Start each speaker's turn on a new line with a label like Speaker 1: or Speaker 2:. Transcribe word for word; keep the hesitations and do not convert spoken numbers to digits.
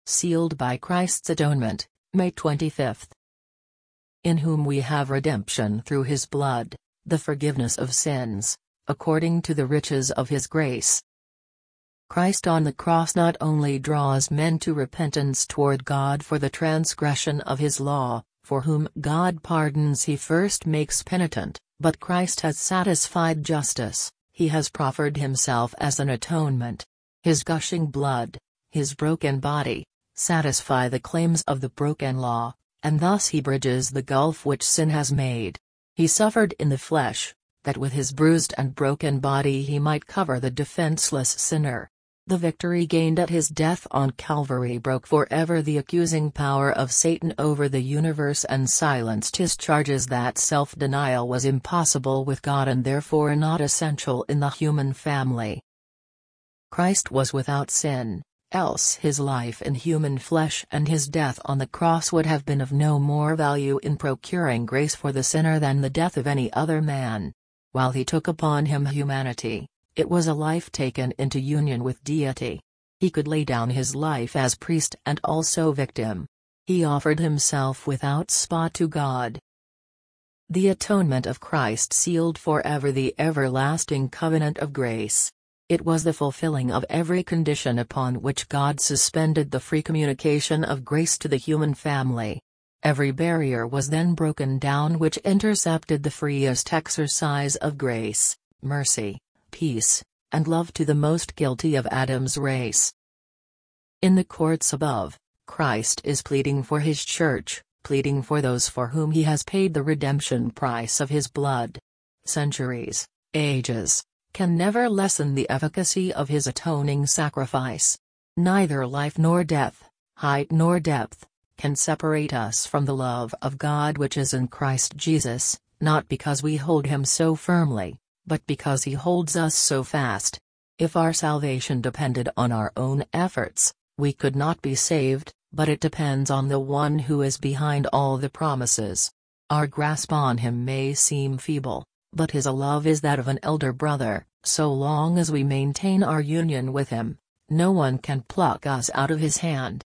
Speaker 1: sealed by Christ's atonement, May twenty-fifth. In whom we have redemption through his blood, the forgiveness of sins, according to the riches of his grace. Christ on the cross not only draws men to repentance toward God for the transgression of his law, for whom God pardons he first makes penitent, but Christ has satisfied justice, he has proffered himself as an atonement. His gushing blood, his broken body, satisfy the claims of the broken law, and thus he bridges the gulf which sin has made. He suffered in the flesh, that with his bruised and broken body he might cover the defenseless sinner. The victory gained at his death on Calvary broke forever the accusing power of Satan over the universe and silenced his charges that self-denial was impossible with God and therefore not essential in the human family. Christ was without sin, else his life in human flesh and his death on the cross would have been of no more value in procuring grace for the sinner than the death of any other man. While he took upon him humanity, it was a life taken into union with deity. He could lay down his life as priest and also victim. He offered himself without spot to God. The atonement of Christ sealed forever the everlasting covenant of grace. It was the fulfilling of every condition upon which God suspended the free communication of grace to the human family. Every barrier was then broken down which intercepted the freest exercise of grace, mercy, peace, and love to the most guilty of Adam's race. In the courts above, Christ is pleading for his church, pleading for those for whom he has paid the redemption price of his blood. Centuries, ages, can never lessen the efficacy of his atoning sacrifice. Neither life nor death, height nor depth, can separate us from the love of God which is in Christ Jesus, not because we hold him so firmly, but because he holds us so fast. If our salvation depended on our own efforts, we could not be saved, but it depends on the one who is behind all the promises. Our grasp on him may seem feeble, but his love is that of an elder brother. So long as we maintain our union with him, no one can pluck us out of his hand.